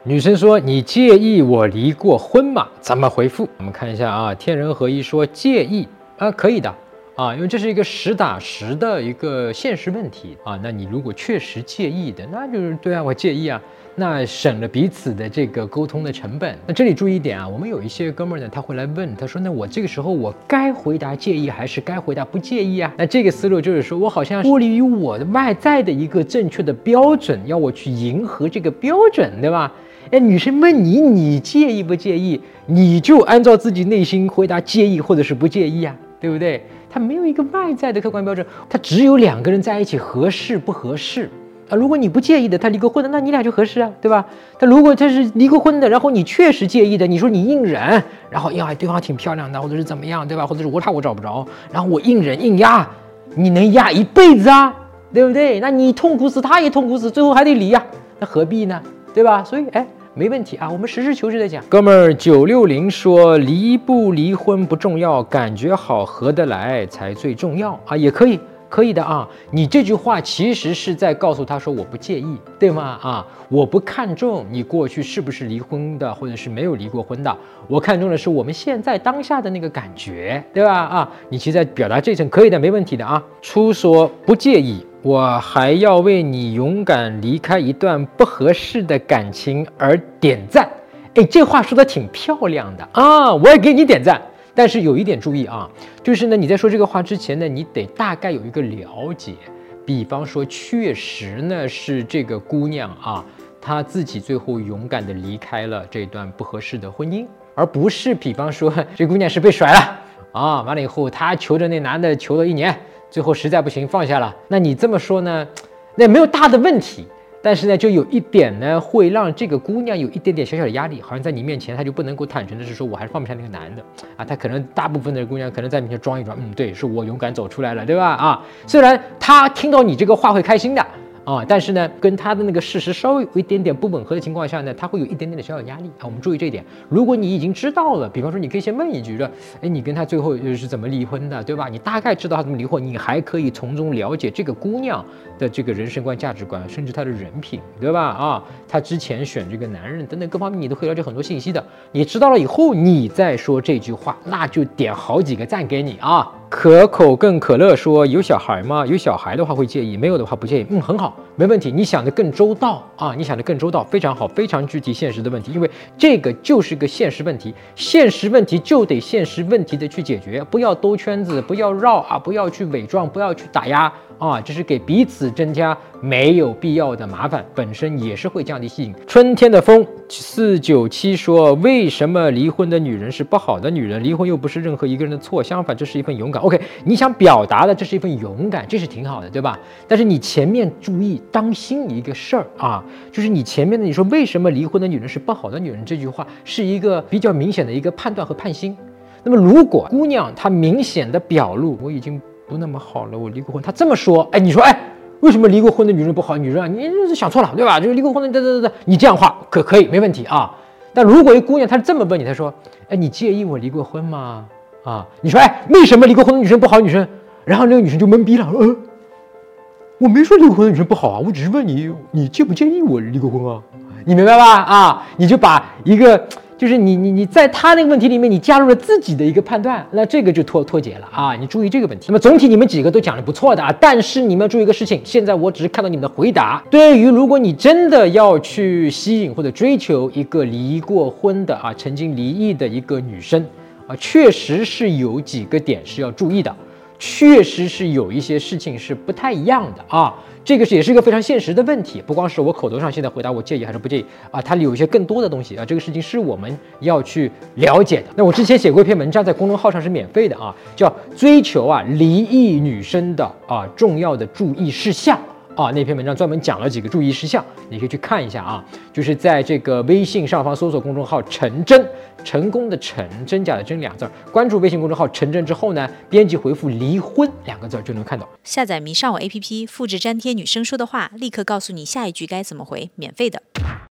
女生说你介意我离过婚吗？怎么回复？我们看一下啊，天人合一说介意啊，可以的啊，因为这是一个实打实的一个现实问题啊。那你如果确实介意的，那就是对啊，我介意啊。那省了彼此的这个沟通的成本。那这里注意一点啊，我们有一些哥们儿呢，他会来问，他说：“那我这个时候我该回答介意还是该回答不介意啊？”那这个思路就是说我好像脱离于我的外在的一个正确的标准，要我去迎合这个标准，对吧？哎，女生问你，你介意不介意？你就按照自己内心回答介意或者是不介意啊，对不对？它没有一个外在的客观标准，它只有两个人在一起合适不合适。啊，如果你不介意的，他离过婚的，那你俩就合适啊，对吧？但如果他是离过婚的，然后你确实介意的，你说你硬忍，然后呀，对方挺漂亮的，或者是怎么样，对吧？或者是我怕我找不着，然后我硬忍硬压，你能压一辈子啊，对不对？那你痛苦死，他也痛苦死，最后还得离呀，那何必呢？对吧？所以没问题啊，我们实事求是的讲。哥们儿960说离不离婚不重要，感觉好合得来才最重要啊，也可以的啊，你这句话其实是在告诉他说我不介意，对吗？啊，我不看重你过去是不是离婚的，或者是没有离过婚的，我看重的是我们现在当下的那个感觉，对吧？啊，你其实在表达这层可以的，没问题的啊。初说不介意，我还要为你勇敢离开一段不合适的感情而点赞。哎，这话说的挺漂亮的啊，我也给你点赞。但是有一点注意啊，就是呢，你在说这个话之前呢，你得大概有一个了解。比方说，确实呢是这个姑娘啊，她自己最后勇敢的离开了这段不合适的婚姻，而不是比方说这姑娘是被甩了啊，完了以后她求着那男的求了1年，最后实在不行放下了。那你这么说呢，那没有大的问题。但是呢，就有一点呢，会让这个姑娘有一点点小小的压力，好像在你面前，她就不能够坦诚的是说，我还是放不下那个男的啊。她可能大部分的姑娘可能在面前装一装，对，是我勇敢走出来了，对吧？啊，虽然她听到你这个话会开心的啊，但是呢，跟她的那个事实稍微有一点点不吻合的情况下呢，她会有一点点的小小压力啊。我们注意这一点。如果你已经知道了，比方说你可以先问一句说，哎，你跟他最后是怎么离婚的，对吧？你大概知道他怎么离婚，你还可以从中了解这个姑娘的这个人生观、价值观，甚至她的人品，对吧？啊，她之前选这个男人等等各方面，你都可以了解很多信息的。你知道了以后，你再说这句话，那就点好几个赞给你啊。可口更可乐说有小孩吗？有小孩的话会介意，没有的话不介意。很好，没问题。你想得更周到啊，你想得更周到，非常好，非常具体现实的问题，因为这个就是个现实问题，现实问题就得现实问题的去解决，不要兜圈子，不要绕啊，不要去伪装，不要去打压啊，这是给彼此增加没有必要的麻烦，本身也是会降低吸引。春天的风497说，为什么离婚的女人是不好的女人？离婚又不是任何一个人的错，相反，这是一份勇敢。OK， 你想表达的这是一份勇敢，这是挺好的，对吧？但是你前面注意当心一个事儿啊，就是你前面的你说为什么离婚的女人是不好的女人这句话是一个比较明显的一个判断和判心。那么如果姑娘她明显的表露我已经不那么好了，我离过婚，她这么说，哎，你说为什么离过婚的女人不好？女人啊，你这是想错了，对吧？就是离过婚的，你这样话可以没问题啊。但如果一姑娘她这么问你，她说，哎，你介意我离过婚吗？啊，你说，为什么离过婚的女生不好？女生，然后那个女生就懵逼了，我没说离过婚的女生不好啊，我只是问你介不介意我离过婚啊？你明白吧？啊，你就把一个就是你在他那个问题里面，你加入了自己的一个判断，那这个就脱节了啊！你注意这个问题。那么总体你们几个都讲得不错的啊，但是你们要注意一个事情，现在我只是看到你们的回答。对于如果你真的要去吸引或者追求一个离过婚的啊，曾经离异的一个女生啊，确实是有几个点是要注意的。确实是有一些事情是不太一样的啊，这个也是一个非常现实的问题，不光是我口头上现在回答我介意还是不介意啊，它有一些更多的东西啊，这个事情是我们要去了解的。那我之前写过一篇文章，在公众号上是免费的啊，叫追求离异女生的重要的注意事项。那篇文章专门讲了几个注意事项，你可以去看一下啊。就是在这个微信上方搜索公众号陈真，成功的成，真假的真2字，关注微信公众号陈真之后呢，编辑回复离婚2个字就能看到。 下载迷上网 APP， 复制粘贴女生说的话，立刻告诉你下一句该怎么回，免费的。